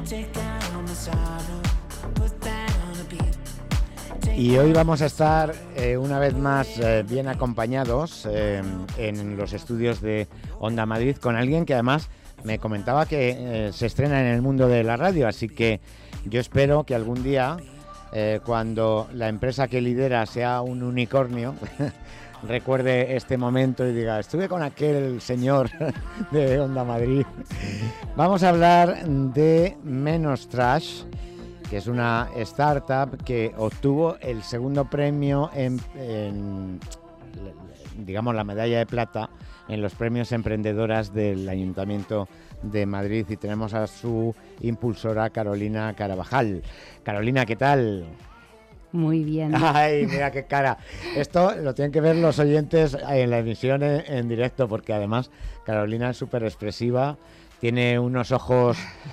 Y hoy vamos a estar una vez más bien acompañados en los estudios de Onda Madrid con alguien que además me comentaba que se estrena en el mundo de la radio, así que yo espero que algún día, cuando la empresa que lidera sea un unicornio, recuerde este momento y diga, estuve con aquel señor de Onda Madrid. Vamos a hablar de Menos Trash, que es una startup que obtuvo el segundo premio en digamos, la medalla de plata en los premios emprendedoras del Ayuntamiento de Madrid, y tenemos a su impulsora, Carolina Carabajal. Carolina, ¿qué tal? Muy bien. Ay, mira qué cara. Esto lo tienen que ver los oyentes en la emisión en directo, porque además Carolina es súper expresiva. Tiene unos ojos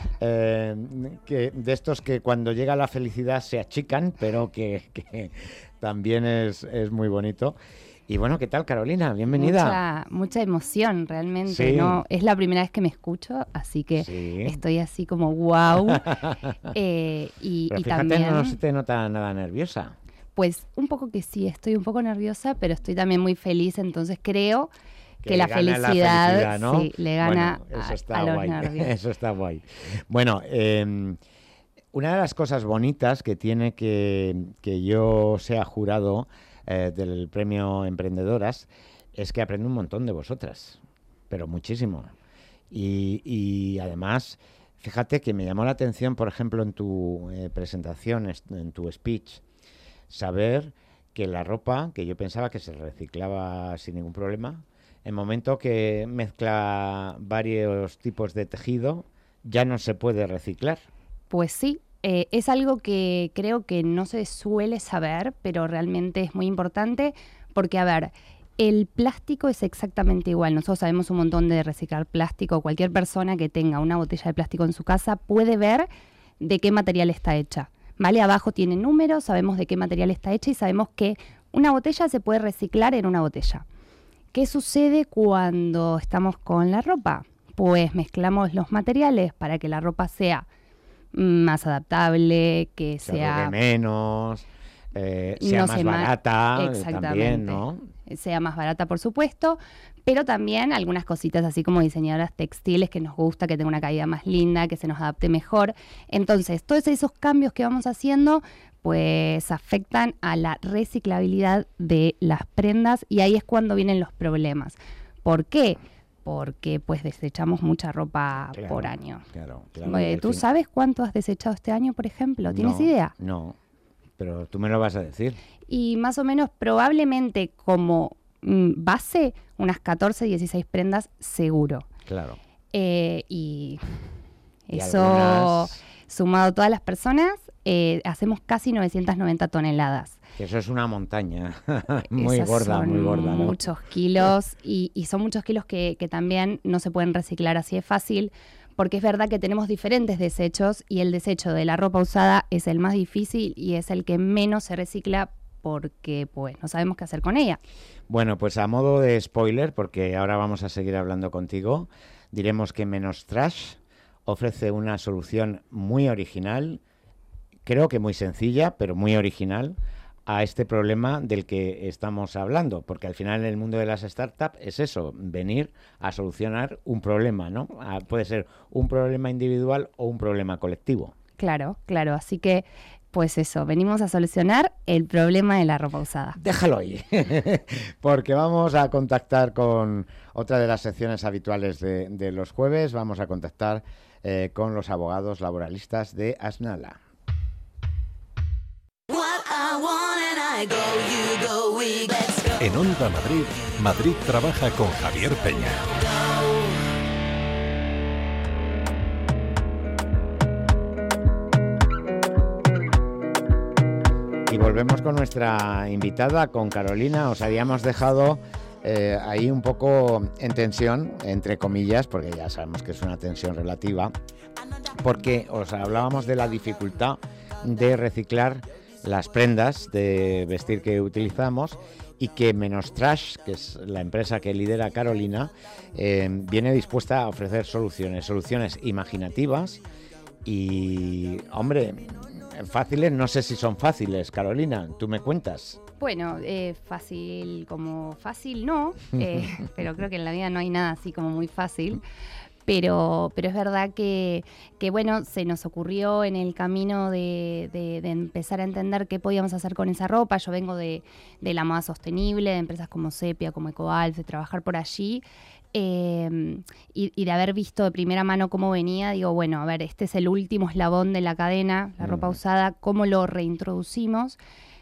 de estos que cuando llega la felicidad se achican, pero que también es muy bonito. Y bueno, ¿qué tal, Carolina? Bienvenida. Mucha emoción, realmente. Sí. No, es la primera vez que me escucho, así que sí. Estoy así como wow. Pero fíjate, también, no se te nota nada nerviosa. Pues un poco que sí, estoy un poco nerviosa, pero estoy también muy feliz, entonces creo que la felicidad, ¿no? sí, le gana a los guay. nervios. Eso está guay. Bueno, una de las cosas bonitas que tiene que yo sea jurado del premio Emprendedoras es que aprendo un montón de vosotras, pero muchísimo. Y además, fíjate que me llamó la atención, por ejemplo, en tu presentación, en tu speech, saber que la ropa, que yo pensaba que se reciclaba sin ningún problema, en el momento que mezcla varios tipos de tejido, ya no se puede reciclar. Pues sí, es algo que creo que no se suele saber, pero realmente es muy importante porque, a ver, el plástico es exactamente igual. Nosotros sabemos un montón de reciclar plástico. Cualquier persona que tenga una botella de plástico en su casa puede ver de qué material está hecha. ¿Vale? Abajo tiene números, sabemos de qué material está hecha y sabemos que una botella se puede reciclar en una botella. ¿Qué sucede cuando estamos con la ropa? Pues mezclamos los materiales para que la ropa sea más adaptable, que sea menos, sea no más barata también, exactamente, ¿no? Sea más barata, por supuesto, pero también algunas cositas así como diseñadoras textiles que nos gusta, que tenga una caída más linda, que se nos adapte mejor. Entonces, todos esos cambios que vamos haciendo pues afectan a la reciclabilidad de las prendas y ahí es cuando vienen los problemas. ¿Por qué? Porque pues desechamos mucha ropa por año. Claro. ¿Tú sabes cuánto has desechado este año, por ejemplo? ¿Tienes idea? No, pero tú me lo vas a decir. Y más o menos probablemente como base unas 14, 16 prendas seguro. Claro. Y eso, algunas... sumado a todas las personas, hacemos casi 990 toneladas. Que eso es una montaña muy gorda, son muy gorda, ¿no? Muchos kilos y son muchos kilos que también no se pueden reciclar así de fácil, porque es verdad que tenemos diferentes desechos y el desecho de la ropa usada es el más difícil y es el que menos se recicla porque pues no sabemos qué hacer con ella. Bueno, pues a modo de spoiler, porque ahora vamos a seguir hablando contigo, diremos que Menos Trash ofrece una solución muy original, creo que muy sencilla, pero muy original, a este problema del que estamos hablando, porque al final en el mundo de las startups es eso, venir a solucionar un problema, ¿no? Puede ser un problema individual o un problema colectivo. Claro, así que pues eso, venimos a solucionar el problema de la ropa usada. Déjalo ahí, porque vamos a contactar con otra de las secciones habituales de los jueves, vamos a contactar con los abogados laboralistas de Asnala. En Onda Madrid, Madrid trabaja con Javier Peña. Y volvemos con nuestra invitada, con Carolina. Os habíamos dejado ahí un poco en tensión, entre comillas, porque ya sabemos que es una tensión relativa, porque os hablábamos de la dificultad de reciclar las prendas de vestir que utilizamos y que Menos Trash, que es la empresa que lidera Carolina, viene dispuesta a ofrecer soluciones imaginativas Y, hombre, fáciles, no sé si son fáciles, Carolina, tú me cuentas. Bueno, fácil no, pero creo que en la vida no hay nada así como muy fácil. Pero es verdad que bueno, se nos ocurrió en el camino de empezar a entender qué podíamos hacer con esa ropa. Yo vengo de la moda sostenible, de empresas como Sepia, como Ecoalf, de trabajar por allí. Y de haber visto de primera mano cómo venía, digo, bueno, a ver, este es el último eslabón de la cadena, la ropa usada, ¿cómo lo reintroducimos?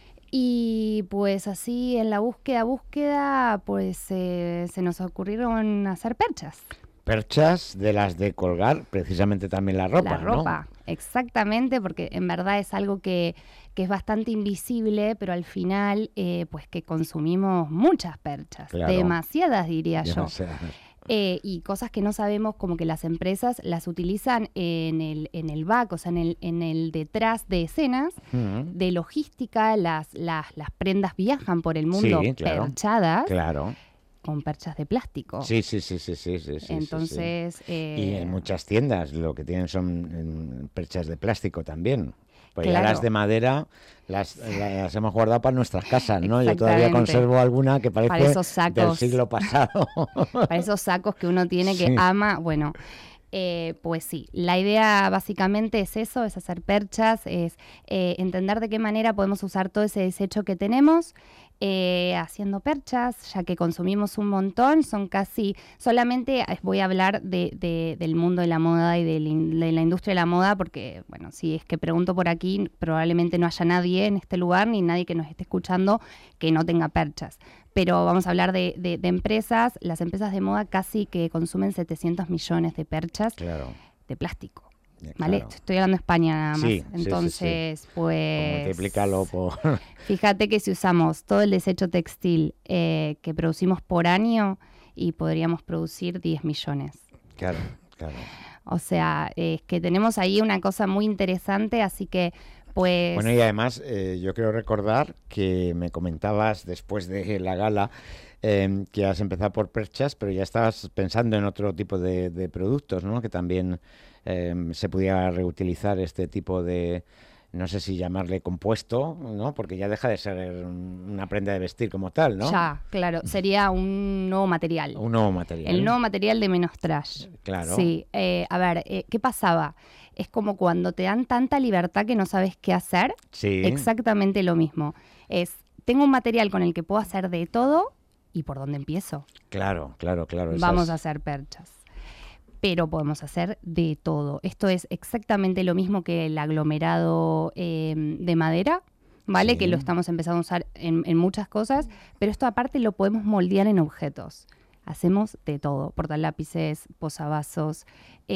Y pues así en la búsqueda, pues se nos ocurrieron hacer perchas. Perchas de las de colgar, precisamente también la ropa, La ropa, ¿no? Exactamente, porque en verdad es algo que es bastante invisible, pero al final, pues que consumimos muchas perchas, claro. Demasiadas diría yo. Y cosas que no sabemos, como que las empresas las utilizan en el back, o sea, en el detrás de escenas, de logística, las prendas viajan por el mundo, sí, claro, perchadas. Claro. Con perchas de plástico. Sí. Entonces... Sí. Y en muchas tiendas lo que tienen son perchas de plástico también. Pues claro. Ya las de madera las hemos guardado para nuestras casas, ¿no? Yo todavía conservo alguna que parece del siglo pasado. Para esos sacos que uno tiene que ama, bueno... pues sí, la idea básicamente es eso, es hacer perchas, es entender de qué manera podemos usar todo ese desecho que tenemos haciendo perchas, ya que consumimos un montón, son casi, solamente voy a hablar del mundo de la moda y de la industria de la moda, porque, bueno, si es que pregunto por aquí, probablemente no haya nadie en este lugar, ni nadie que nos esté escuchando que no tenga perchas. Pero vamos a hablar de empresas, las empresas de moda casi que consumen 700 millones de perchas de plástico. ¿Vale? Claro. Estoy hablando de España nada más. Sí, entonces, pues... Multiplícalo por... Fíjate que si usamos todo el desecho textil que producimos por año, y podríamos producir 10 millones. Claro. O sea, es que tenemos ahí una cosa muy interesante, así que... Pues... Bueno, y además yo quiero recordar que me comentabas después de la gala que has empezado por perchas, pero ya estabas pensando en otro tipo de productos, ¿no? Que también se pudiera reutilizar este tipo de, no sé si llamarle compuesto, ¿no? Porque ya deja de ser una prenda de vestir como tal, ¿no? Ya, claro, sería un nuevo material. Un nuevo material. El nuevo material de menos trash. Claro. Sí, a ver, ¿qué pasaba? Es como cuando te dan tanta libertad que no sabes qué hacer. Sí. Exactamente lo mismo. Tengo un material con el que puedo hacer de todo, ¿y por dónde empiezo? Claro. Vamos a hacer perchas. Pero podemos hacer de todo. Esto es exactamente lo mismo que el aglomerado de madera, ¿vale? Sí. Que lo estamos empezando a usar en muchas cosas, pero esto aparte lo podemos moldear en objetos. Hacemos de todo, portalápices, posavasos,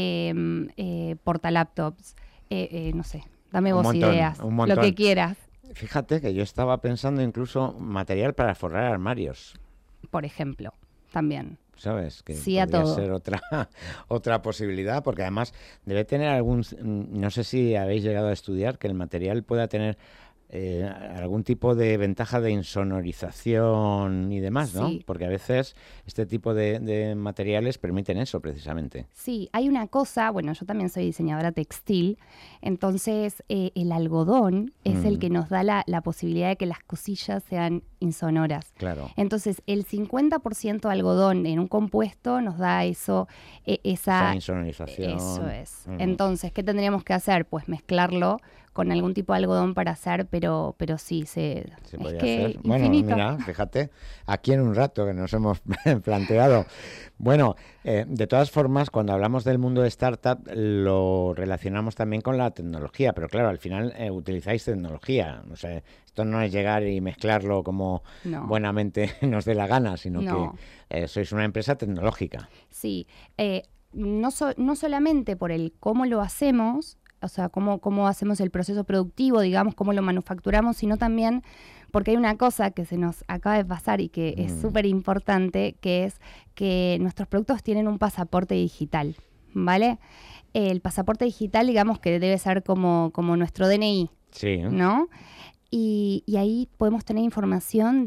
portalaptops, no sé, dame vos ideas, lo que quieras. Fíjate que yo estaba pensando incluso material para forrar armarios. Por ejemplo, también. ¿Sabes? Que sí, podría ser otra posibilidad, porque además debe tener no sé si habéis llegado a estudiar que el material pueda tener algún tipo de ventaja de insonorización y demás, ¿no? Sí. Porque a veces este tipo de materiales permiten eso precisamente. Sí, hay una cosa, bueno, yo también soy diseñadora textil, entonces el algodón es el que nos da la posibilidad de que las cosillas sean insonoras. Claro. Entonces el 50% algodón en un compuesto nos da esa insonorización. Eso es. Entonces, ¿qué tendríamos que hacer? Pues mezclarlo con algún tipo de algodón para hacer, pero sí, se podría hacer. Bueno, mira, fíjate, aquí en un rato que nos hemos planteado. Bueno, de todas formas, cuando hablamos del mundo de startup, lo relacionamos también con la tecnología, pero claro, al final utilizáis tecnología. O sea, esto no es llegar y mezclarlo como buenamente nos dé la gana, sino que sois una empresa tecnológica. Sí, no solamente por el cómo lo hacemos, o sea, cómo hacemos el proceso productivo, digamos, cómo lo manufacturamos, sino también porque hay una cosa que se nos acaba de pasar y que es súper importante, que es que nuestros productos tienen un pasaporte digital, ¿vale? El pasaporte digital, digamos, que debe ser como nuestro DNI, sí, ¿no? y ahí podemos tener información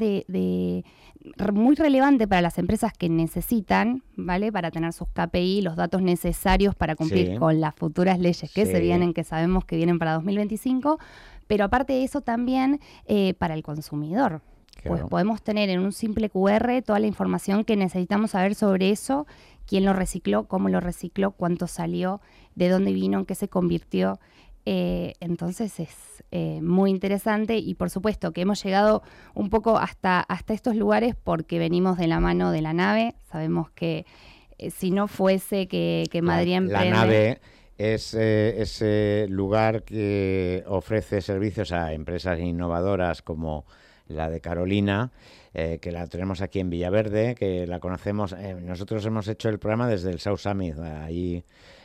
muy relevante para las empresas que necesitan, ¿vale? Para tener sus KPI, los datos necesarios para cumplir con las futuras leyes que se vienen, que sabemos que vienen para 2025, pero aparte de eso también para el consumidor. Claro. Pues podemos tener en un simple QR toda la información que necesitamos saber sobre eso, quién lo recicló, cómo lo recicló, cuánto salió, de dónde vino, en qué se convirtió. Entonces es muy interesante y por supuesto que hemos llegado un poco hasta estos lugares porque venimos de la mano de la nave. Sabemos que si no fuese que Madrid Emprende... La nave es ese lugar que ofrece servicios a empresas innovadoras como la de Carolina, que la tenemos aquí en Villaverde, que la conocemos. Nosotros hemos hecho el programa desde el South Summit, ahí...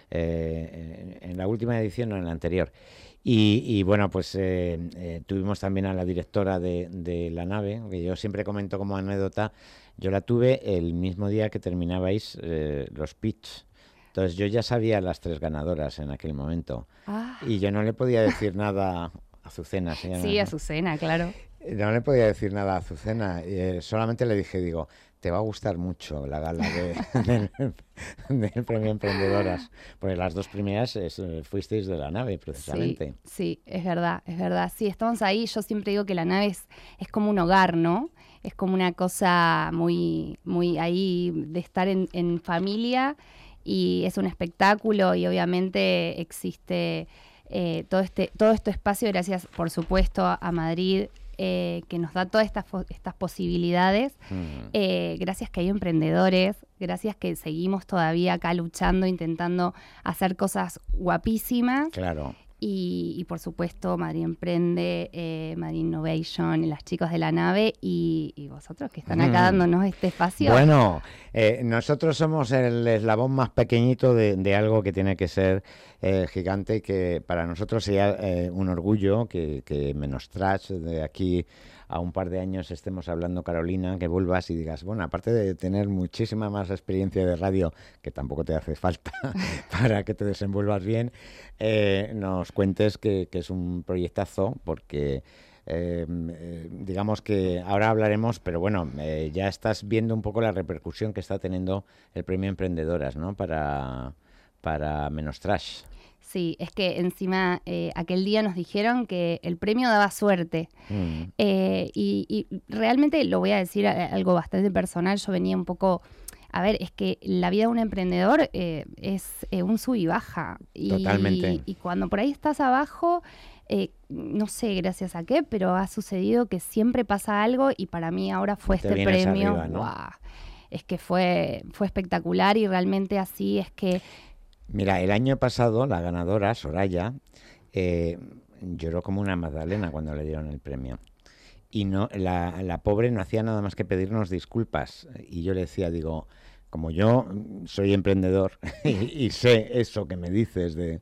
en la última edición o en la anterior y bueno, pues tuvimos también a la directora de la nave, que yo siempre comento como anécdota. Yo la tuve el mismo día que terminabais los pitch, entonces yo ya sabía las 3 ganadoras en aquel momento y yo no le podía decir nada a Azucena. Sí, Azucena, claro. No le podía decir nada a Azucena, solamente le dije, digo, te va a gustar mucho la gala del Premio Emprendedoras, porque las 2 primeras fuisteis de la nave, precisamente. Sí, es verdad. Sí, estamos ahí. Yo siempre digo que la nave es como un hogar, ¿no? Es como una cosa muy, muy ahí de estar en familia y es un espectáculo y obviamente existe todo este espacio gracias, por supuesto, a Madrid, que nos da todas estas posibilidades, gracias que hay emprendedores, gracias que seguimos todavía acá luchando, intentando hacer cosas guapísimas. Claro. Y por supuesto, Madrid Emprende, Madrid Innovation, las chicas de la nave y vosotros que están acá dándonos este espacio. Bueno, nosotros somos el eslabón más pequeñito de algo que tiene que ser gigante y que para nosotros sería un orgullo que Menos Trash de aquí a un par de años estemos hablando, Carolina, que vuelvas y digas, bueno, aparte de tener muchísima más experiencia de radio, que tampoco te hace falta para que te desenvuelvas bien, nos cuentes que es un proyectazo, porque digamos que ahora hablaremos, pero bueno, ya estás viendo un poco la repercusión que está teniendo el Premio Emprendedoras, ¿no? Para Menos Trash. Sí, es que encima aquel día nos dijeron que el premio daba suerte. Y realmente lo voy a decir algo bastante personal. Yo venía un poco... A ver, es que la vida de un emprendedor es un sub y baja. Totalmente. Y cuando por ahí estás abajo, no sé gracias a qué, pero ha sucedido que siempre pasa algo y para mí ahora fue este premio. Arriba, ¿no? ¡Wow! Es que fue espectacular y realmente así es que... Mira, el año pasado la ganadora, Soraya, lloró como una magdalena cuando le dieron el premio. Y no, la pobre no hacía nada más que pedirnos disculpas. Y yo le decía, digo, como yo soy emprendedor y sé eso que me dices de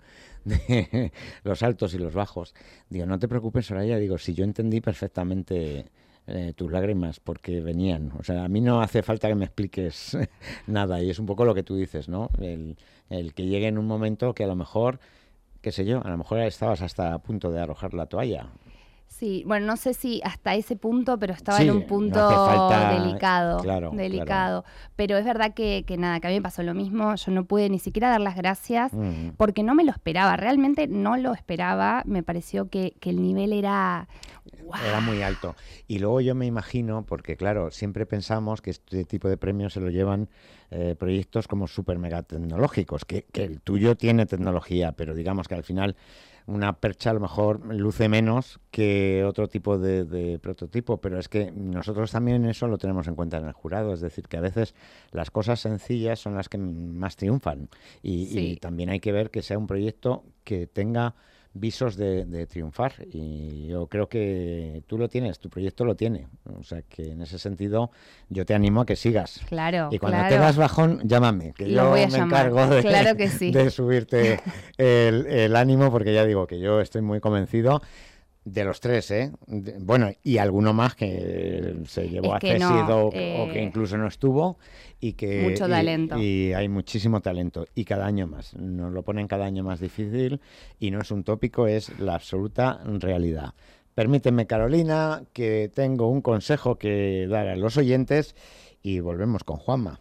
los altos y los bajos, digo, no te preocupes, Soraya, digo, si yo entendí perfectamente tus lágrimas porque venían. O sea, a mí no hace falta que me expliques nada y es un poco lo que tú dices, ¿no? El que llegue en un momento que a lo mejor, qué sé yo, a lo mejor estabas hasta a punto de arrojar la toalla. Sí, bueno, no sé si hasta ese punto, pero estaba sí, en un punto no delicado. Claro. Pero es verdad que nada, que a mí me pasó lo mismo. Yo no pude ni siquiera dar las gracias porque no me lo esperaba. Realmente no lo esperaba. Me pareció que el nivel era... ¡Wow! Era muy alto. Y luego yo me imagino, porque claro, siempre pensamos que este tipo de premios se lo llevan proyectos como súper mega tecnológicos, que el tuyo tiene tecnología, pero digamos que al final una percha a lo mejor luce menos que otro tipo de prototipo, pero es que nosotros también eso lo tenemos en cuenta en el jurado, es decir, que a veces las cosas sencillas son las que más triunfan y también hay que ver que sea un proyecto que tenga visos de triunfar y yo creo que tú lo tienes, tu proyecto lo tiene, o sea que en ese sentido yo te animo a que sigas. Claro, y cuando tengas bajón, llámame, que yo me encargo de subirte el ánimo, porque ya digo que yo estoy muy convencido de los 3, bueno, y alguno más que se llevó a CESID o que incluso no estuvo y que mucho talento. Y hay muchísimo talento y cada año más, nos lo ponen cada año más difícil y no es un tópico, es la absoluta realidad. Permíteme, Carolina, que tengo un consejo que dar a los oyentes y volvemos con Juanma.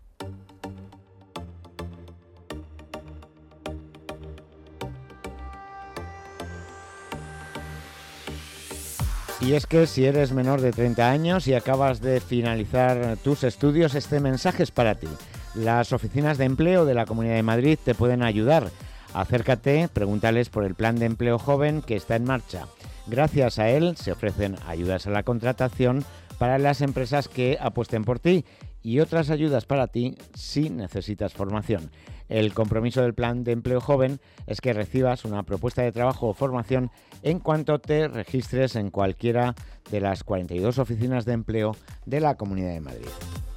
Y es que si eres menor de 30 años y acabas de finalizar tus estudios, este mensaje es para ti. Las oficinas de empleo de la Comunidad de Madrid te pueden ayudar. Acércate, pregúntales por el plan de empleo joven que está en marcha. Gracias a él se ofrecen ayudas a la contratación para las empresas que apuesten por ti y otras ayudas para ti si necesitas formación. El compromiso del plan de empleo joven es que recibas una propuesta de trabajo o formación en cuanto te registres en cualquiera de las 42 oficinas de empleo de la Comunidad de Madrid.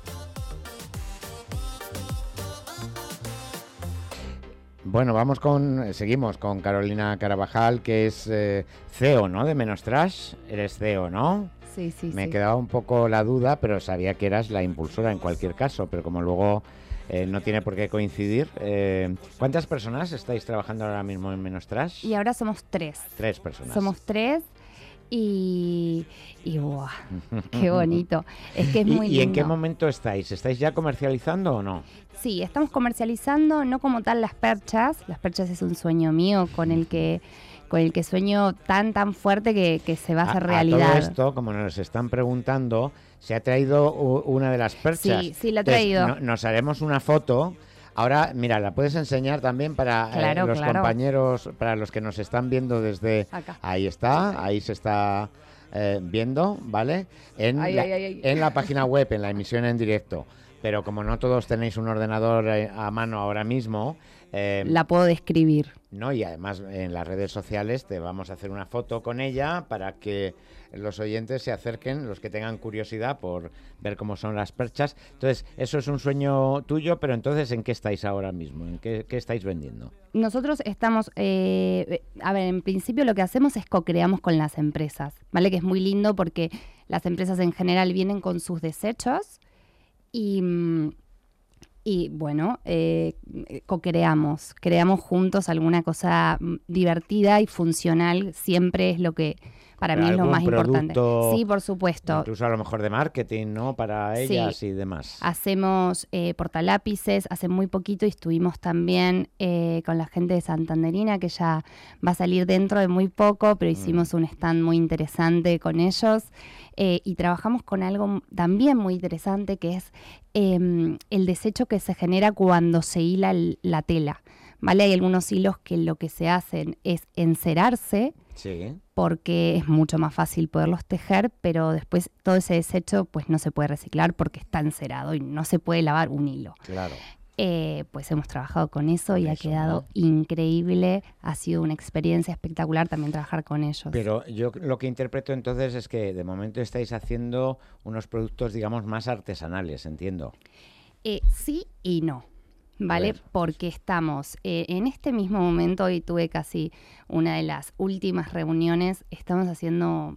Bueno, seguimos con Carolina Carabajal, que es CEO, ¿no? De Menos Trash. Eres CEO, ¿no? Sí. Me quedaba un poco la duda, pero sabía que eras la impulsora en cualquier caso, pero como luego no tiene por qué coincidir. ¿Cuántas personas estáis trabajando ahora mismo en Menos Trash? Y ahora somos 3. 3 personas. Somos 3 y ¡buah! ¡Qué bonito! Es que es muy lindo. ¿Y en qué momento estáis? ¿Estáis ya comercializando o no? Sí, estamos comercializando, no como tal las perchas. Las perchas es un sueño mío con el que sueño tan fuerte que se va a hacer realidad. Todo esto, como nos están preguntando, se ha traído una de las perchas. Sí, la he traído. Entonces, nos haremos una foto. Ahora, mira, la puedes enseñar también para los compañeros, para los que nos están viendo desde... Acá. Ahí se está viendo, ¿vale? En la página web, en la emisión en directo. Pero como no todos tenéis un ordenador a mano ahora mismo... la puedo describir. No, y además en las redes sociales te vamos a hacer una foto con ella para que los oyentes se acerquen, los que tengan curiosidad por ver cómo son las perchas. Entonces, eso es un sueño tuyo, pero entonces, ¿en qué estáis ahora mismo? ¿En qué estáis vendiendo? Nosotros estamos, en principio lo que hacemos es co-creamos con las empresas, ¿vale? Que es muy lindo porque las empresas en general vienen con sus desechos y bueno, creamos juntos alguna cosa divertida y funcional, siempre es lo que para mí es lo más importante. Sí, por supuesto. Incluso a lo mejor de marketing, ¿no? Para ellas y demás. Hacemos portalápices, hace muy poquito estuvimos también con la gente de Santanderina, que ya va a salir dentro de muy poco, pero hicimos un stand muy interesante con ellos. Y trabajamos con algo también muy interesante que es el desecho que se genera cuando se hila la tela, ¿vale? Hay algunos hilos que lo que se hacen es encerarse, sí, porque es mucho más fácil poderlos tejer, pero después todo ese desecho pues no se puede reciclar porque está encerado y no se puede lavar un hilo. Claro. Pues hemos trabajado con eso y ha quedado ¿no? increíble, ha sido una experiencia espectacular también trabajar con ellos. Pero yo lo que interpreto entonces es que de momento estáis haciendo unos productos, digamos, más artesanales, entiendo. Sí y no, ¿vale? Porque estamos en este mismo momento, y tuve casi una de las últimas reuniones, estamos haciendo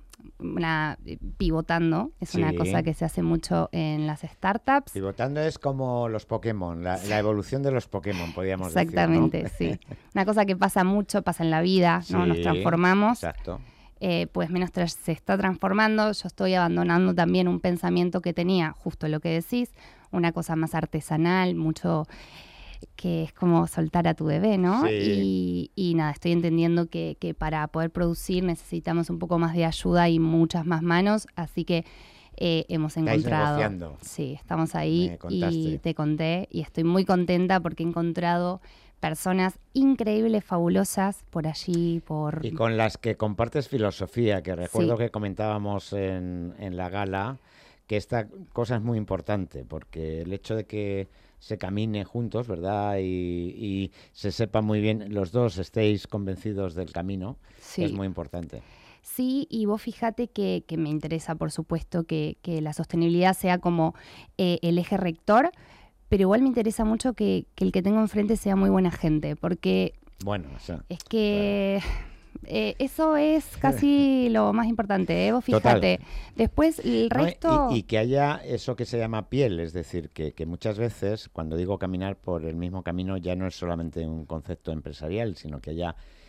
pivotando, es una cosa que se hace mucho en las startups. Pivotando es como los Pokémon, la evolución de los Pokémon, podríamos decir, ¿no? Exactamente, sí. Una cosa que pasa mucho, pasa en la vida, ¿no? Sí, nos transformamos. Exacto. Pues Menos Trash se está transformando, yo estoy abandonando también un pensamiento que tenía, justo lo que decís, una cosa más artesanal, mucho que es como soltar a tu bebé, ¿no? Sí. Y nada, estoy entendiendo que para poder producir necesitamos un poco más de ayuda y muchas más manos, así que hemos encontrado... ¿Estáis negociando? Sí, estamos ahí Me contaste. y te conté y estoy muy contenta porque he encontrado personas increíbles, fabulosas por allí, Y con las que compartes filosofía, que recuerdo Sí. que comentábamos en la gala, que esta cosa es muy importante, porque el hecho de que se camine juntos, ¿verdad? Y se sepa muy bien, los dos estéis convencidos del camino, Sí. es muy importante. Sí, y vos fíjate que me interesa, por supuesto, que la sostenibilidad sea como el eje rector, pero igual me interesa mucho que el que tengo enfrente sea muy buena gente, porque Bueno, o sea, es que eso es casi lo más importante, vos fíjate. Total. Después el ¿no? resto... Y que haya eso que se llama piel, es decir, que muchas veces, cuando digo caminar por el mismo camino, ya no es solamente un concepto empresarial, sino que haya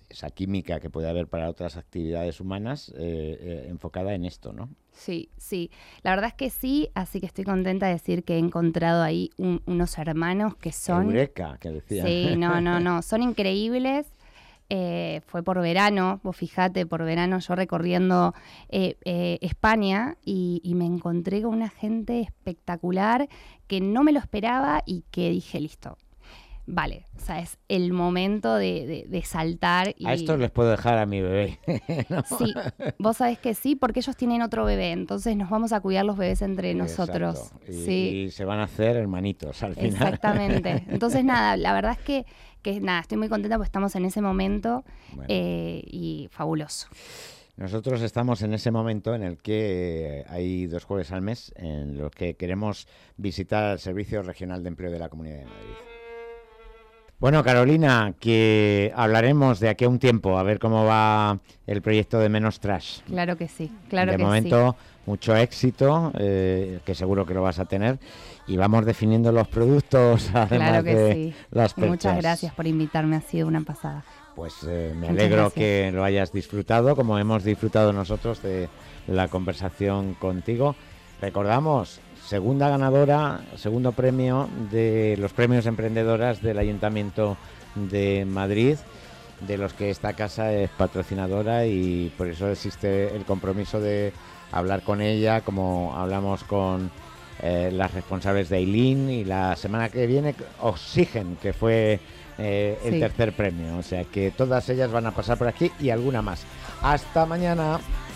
esa química que puede haber para otras actividades humanas enfocada en esto, ¿no? Sí, sí. La verdad es que sí, así que estoy contenta de decir que he encontrado ahí unos hermanos que son... Eureka, que decían. Sí, no, son increíbles. Fue por verano, vos fijate, por verano yo recorriendo España y me encontré con una gente espectacular que no me lo esperaba y que dije, listo, vale, o sea, es el momento de saltar. A estos les puedo dejar a mi bebé, ¿no? Sí, vos sabés que sí, porque ellos tienen otro bebé, entonces nos vamos a cuidar los bebés entre nosotros. Y se van a hacer hermanitos al final. Exactamente. Entonces, nada, la verdad es que nada, estoy muy contenta porque estamos en ese momento y fabuloso. Nosotros estamos en ese momento en el que hay 2 jueves al mes en los que queremos visitar al Servicio Regional de Empleo de la Comunidad de Madrid. Bueno, Carolina, que hablaremos de aquí a un tiempo, a ver cómo va el proyecto de Menos Trash. Claro que sí, claro que sí. De momento, mucho éxito, que seguro que lo vas a tener. Y vamos definiendo los productos, además de las perchas. Muchas gracias por invitarme, ha sido una pasada. Pues me alegro que lo hayas disfrutado, como hemos disfrutado nosotros de la conversación contigo. Recordamos, segunda ganadora, segundo premio de los premios emprendedoras del Ayuntamiento de Madrid, de los que esta casa es patrocinadora y por eso existe el compromiso de hablar con ella, como hablamos con las responsables de Eileen, y la semana que viene Oxygen, que fue el tercer premio. O sea que todas ellas van a pasar por aquí y alguna más. Hasta mañana.